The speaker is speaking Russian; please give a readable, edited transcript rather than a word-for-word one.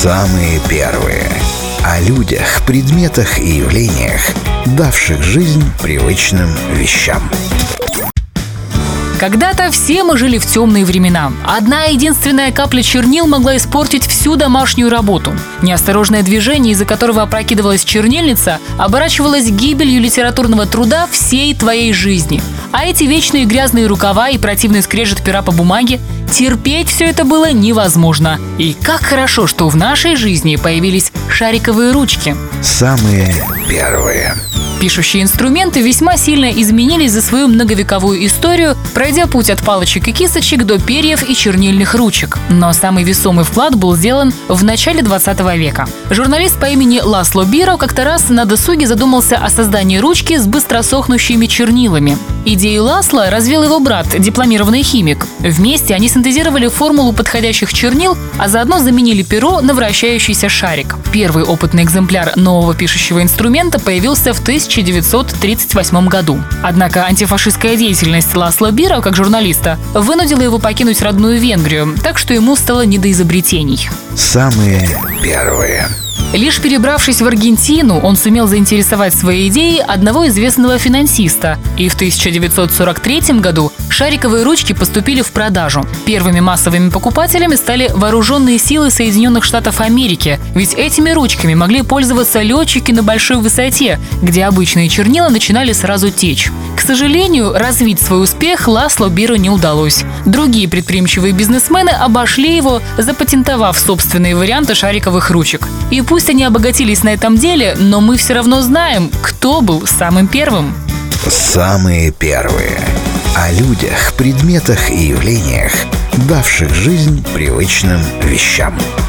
Самые первые. О людях, предметах и явлениях, давших жизнь привычным вещам. Когда-то все мы жили в темные времена. Одна единственная капля чернил могла испортить всю домашнюю работу. Неосторожное движение, из-за которого опрокидывалась чернильница, оборачивалось гибелью литературного труда всей твоей жизни. А эти вечные грязные рукава и противный скрежет пера по бумаге, терпеть все это было невозможно. И как хорошо, что в нашей жизни появились шариковые ручки. Самые первые. Пишущие инструменты весьма сильно изменились за свою многовековую историю, пройдя путь от палочек и кисточек до перьев и чернильных ручек. Но самый весомый вклад был сделан в начале 20 века. Журналист по имени Ласло Биро как-то раз на досуге задумался о создании ручки с быстросохнущими чернилами. Идею Ласло развил его брат, дипломированный химик. Вместе они синтезировали формулу подходящих чернил, а заодно заменили перо на вращающийся шарик. Первый опытный экземпляр нового пишущего инструмента появился в 1938 году. Однако антифашистская деятельность Ласло Биро, как журналиста, вынудила его покинуть родную Венгрию, так что ему стало не до изобретений. Самые первые. Лишь перебравшись в Аргентину, он сумел заинтересовать своей идеей одного известного финансиста. И в 1943 году шариковые ручки поступили в продажу. Первыми массовыми покупателями стали вооруженные силы Соединенных Штатов Америки. Ведь этими ручками могли пользоваться летчики на большой высоте, где обычные чернила начинали сразу течь. К сожалению, развить свой успех Ласло Биро не удалось. Другие предприимчивые бизнесмены обошли его, запатентовав собственные варианты шариковых ручек. И пусть они обогатились на этом деле, но мы все равно знаем, кто был самым первым. Самые первые. О людях, предметах и явлениях, давших жизнь привычным вещам.